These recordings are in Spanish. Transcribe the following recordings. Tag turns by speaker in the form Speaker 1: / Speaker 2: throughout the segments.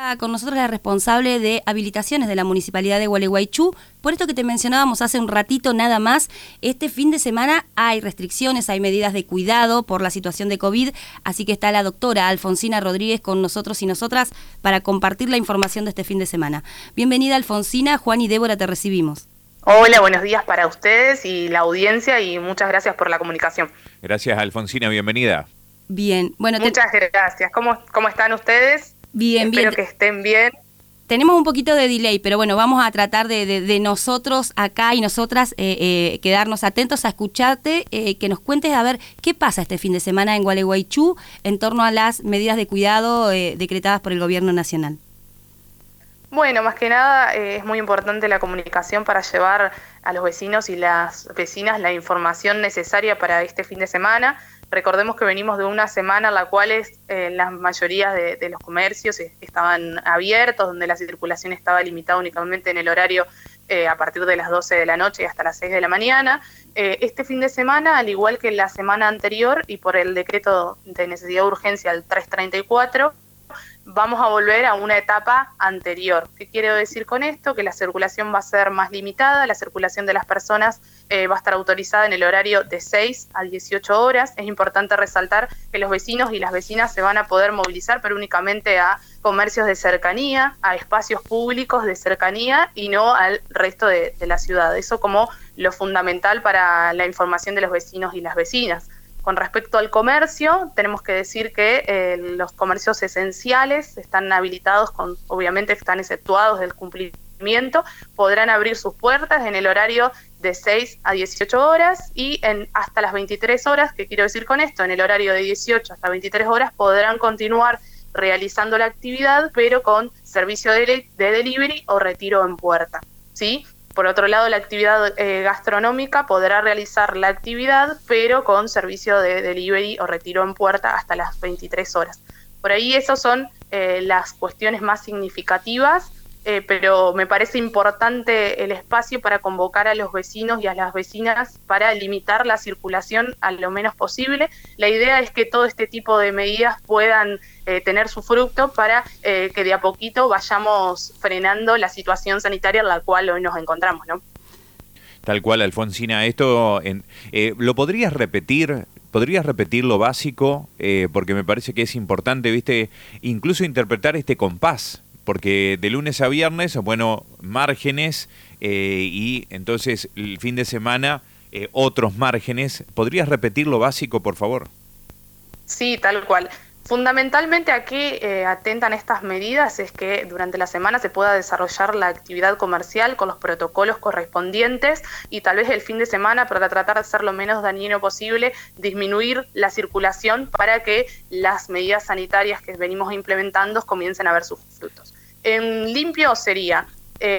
Speaker 1: Con nosotros la responsable de habilitaciones de la Municipalidad de Gualeguaychú. Por esto que te mencionábamos hace un ratito nada más, este fin de semana hay restricciones, hay medidas de cuidado por la situación de COVID, así que está la doctora Alfonsina Rodríguez con nosotros y nosotras para compartir la información de este fin de semana. Bienvenida, Alfonsina. Juan y Débora, te recibimos.
Speaker 2: Hola, buenos días para ustedes y la audiencia y muchas gracias por la comunicación.
Speaker 3: Gracias, Alfonsina, bienvenida.
Speaker 1: Bien, bueno.
Speaker 2: Muchas gracias. ¿Cómo están ustedes?
Speaker 1: Bien,
Speaker 2: Espero que estén bien.
Speaker 1: Tenemos un poquito de delay, pero bueno, vamos a tratar de nosotros acá y nosotras quedarnos atentos a escucharte, que nos cuentes a ver qué pasa este fin de semana en Gualeguaychú en torno a las medidas de cuidado decretadas por el Gobierno Nacional.
Speaker 2: Bueno, más que nada es muy importante la comunicación para llevar a los vecinos y las vecinas la información necesaria para este fin de semana. Recordemos que venimos de una semana en la cual la mayoría de los comercios estaban abiertos, donde la circulación estaba limitada únicamente en el horario a partir de las 12 de la noche y hasta las 6 de la mañana. Este fin de semana, al igual que la semana anterior y por el decreto de necesidad de urgencia, el 334, vamos a volver a una etapa anterior. ¿Qué quiero decir con esto? Que la circulación va a ser más limitada, la circulación de las personas va a estar autorizada en el horario de 6 a 18 horas. Es importante resaltar que los vecinos y las vecinas se van a poder movilizar, pero únicamente a comercios de cercanía, a espacios públicos de cercanía y no al resto de la ciudad. Eso como lo fundamental para la información de los vecinos y las vecinas. Con respecto al comercio, tenemos que decir que los comercios esenciales están habilitados, obviamente están exceptuados del cumplimiento, podrán abrir sus puertas en el horario de 6 a 18 horas y hasta las 23 horas, ¿qué quiero decir con esto? En el horario de 18 hasta 23 horas podrán continuar realizando la actividad, pero con servicio de delivery o retiro en puerta, ¿sí? Por otro lado, la actividad gastronómica podrá realizar la actividad, pero con servicio de delivery o retiro en puerta hasta las 23 horas. Por ahí esas son las cuestiones más significativas, pero me parece importante el espacio para convocar a los vecinos y a las vecinas para limitar la circulación a lo menos posible. La idea es que todo este tipo de medidas puedan tener su fruto para que de a poquito vayamos frenando la situación sanitaria en la cual hoy nos encontramos, ¿no?
Speaker 3: Tal cual, Alfonsina. Esto ¿lo podrías repetir? ¿Podrías repetir lo básico? Porque me parece que es importante, ¿viste? Incluso interpretar este compás. Porque de lunes a viernes, bueno, márgenes y entonces el fin de semana otros márgenes. ¿Podrías repetir lo básico, por favor?
Speaker 2: Sí, tal cual. Fundamentalmente a qué atentan estas medidas es que durante la semana se pueda desarrollar la actividad comercial con los protocolos correspondientes y tal vez el fin de semana, para tratar de ser lo menos dañino posible, disminuir la circulación para que las medidas sanitarias que venimos implementando comiencen a ver sus frutos. En limpio sería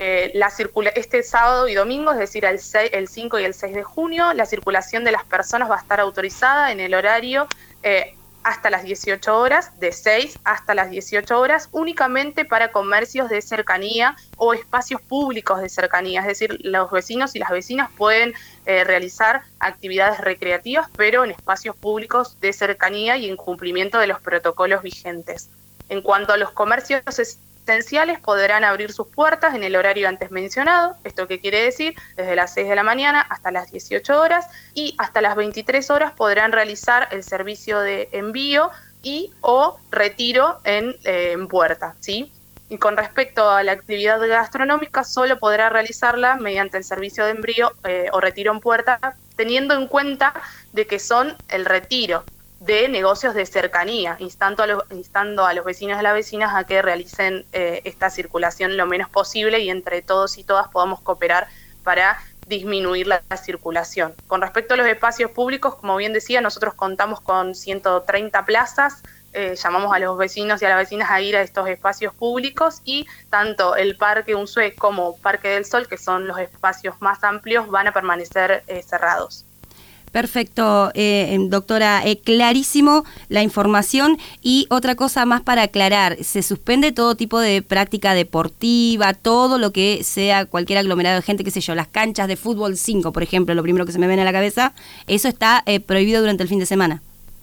Speaker 2: este sábado y domingo, es decir, el 5 y el 6 de junio, la circulación de las personas va a estar autorizada en el horario hasta las 18 horas, de 6 hasta las 18 horas, únicamente para comercios de cercanía o espacios públicos de cercanía, es decir, los vecinos y las vecinas pueden realizar actividades recreativas, pero en espacios públicos de cercanía y en cumplimiento de los protocolos vigentes. En cuanto a los comercios esenciales, podrán abrir sus puertas en el horario antes mencionado. ¿Esto qué quiere decir? Desde las 6 de la mañana hasta las 18 horas y hasta las 23 horas podrán realizar el servicio de envío y o retiro en puerta, ¿sí? Y con respecto a la actividad gastronómica, solo podrá realizarla mediante el servicio de envío o retiro en puerta, teniendo en cuenta de que son el retiro de negocios de cercanía, instando a los vecinos y las vecinas a que realicen esta circulación lo menos posible y entre todos y todas podamos cooperar para disminuir la circulación. Con respecto a los espacios públicos, como bien decía, nosotros contamos con 130 plazas, llamamos a los vecinos y a las vecinas a ir a estos espacios públicos y tanto el Parque Unzué como Parque del Sol, que son los espacios más amplios, van a permanecer cerrados.
Speaker 1: Perfecto, doctora, clarísimo la información. Y otra cosa más para aclarar, se suspende todo tipo de práctica deportiva, todo lo que sea cualquier aglomerado de gente, qué sé yo, las canchas de fútbol 5, por ejemplo, lo primero que se me viene a la cabeza, eso está prohibido durante el fin de semana.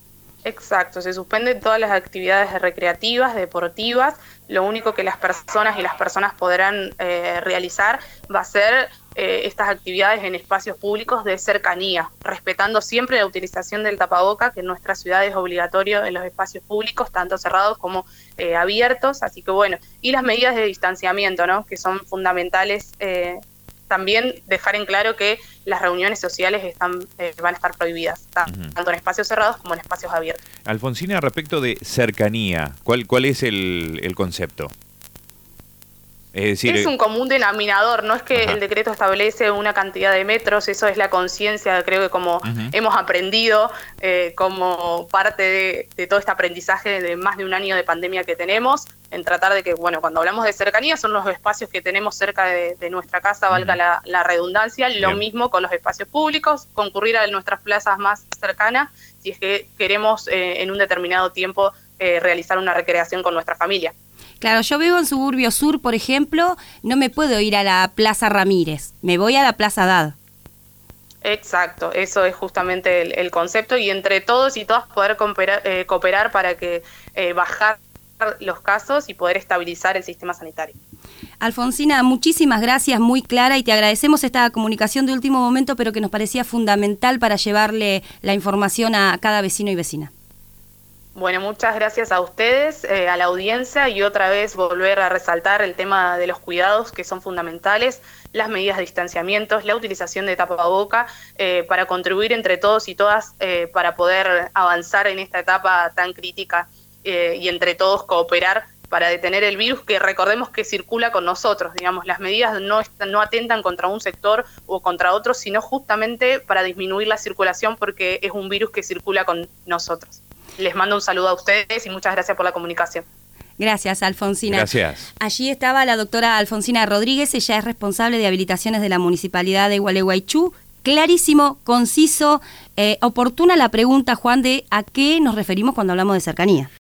Speaker 2: Exacto, se suspenden todas las actividades recreativas, deportivas. Lo único que las personas podrán realizar va a ser estas actividades en espacios públicos de cercanía, respetando siempre la utilización del tapaboca, que en nuestra ciudad es obligatorio en los espacios públicos, tanto cerrados como abiertos. Así que bueno, y las medidas de distanciamiento, ¿no?, que son fundamentales. También dejar en claro que las reuniones sociales van a estar prohibidas, tanto en espacios cerrados como en espacios abiertos.
Speaker 3: Alfonsina, respecto de cercanía, ¿cuál es el concepto? Es decir,
Speaker 2: es un común denominador, no es que el decreto establece una cantidad de metros, eso es la conciencia, creo que como hemos aprendido como parte de todo este aprendizaje de más de un año de pandemia que tenemos, en tratar de que, bueno, cuando hablamos de cercanía son los espacios que tenemos cerca de nuestra casa, valga la redundancia, lo mismo con los espacios públicos, concurrir a nuestras plazas más cercanas si es que queremos en un determinado tiempo realizar una recreación con nuestra familia.
Speaker 1: Claro, yo vivo en Suburbio Sur, por ejemplo, no me puedo ir a la Plaza Ramírez, me voy a la Plaza Dad.
Speaker 2: Exacto, eso es justamente el concepto, y entre todos y todas poder cooperar para que bajar los casos y poder estabilizar el sistema sanitario.
Speaker 1: Alfonsina, muchísimas gracias, muy clara, y te agradecemos esta comunicación de último momento, pero que nos parecía fundamental para llevarle la información a cada vecino y vecina.
Speaker 2: Bueno, muchas gracias a ustedes, a la audiencia, y otra vez volver a resaltar el tema de los cuidados que son fundamentales, las medidas de distanciamiento, la utilización de tapaboca, para contribuir entre todos y todas para poder avanzar en esta etapa tan crítica y entre todos cooperar para detener el virus, que recordemos que circula con nosotros. Digamos, las medidas no atentan contra un sector o contra otro, sino justamente para disminuir la circulación, porque es un virus que circula con nosotros. Les mando un saludo a ustedes y muchas gracias por la comunicación.
Speaker 1: Gracias, Alfonsina.
Speaker 3: Gracias.
Speaker 1: Allí estaba la doctora Alfonsina Rodríguez, ella es responsable de habilitaciones de la Municipalidad de Gualeguaychú. Clarísimo, conciso, oportuna la pregunta, Juan, de a qué nos referimos cuando hablamos de cercanía.